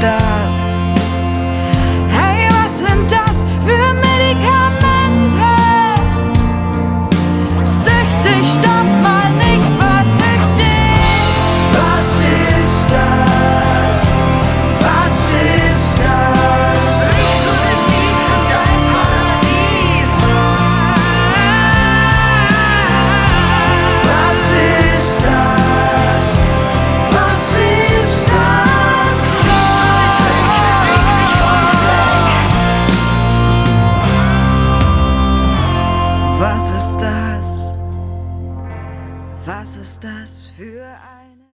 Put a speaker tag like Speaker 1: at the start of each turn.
Speaker 1: das? Hey, was sind das für Medikamente? Süchtig, stopp mal, nicht vertüchtig. Was ist das? Was ist das? Bist du in dein Paradies? Was ist das? Was ist das? Was ist das? Was ist das für ein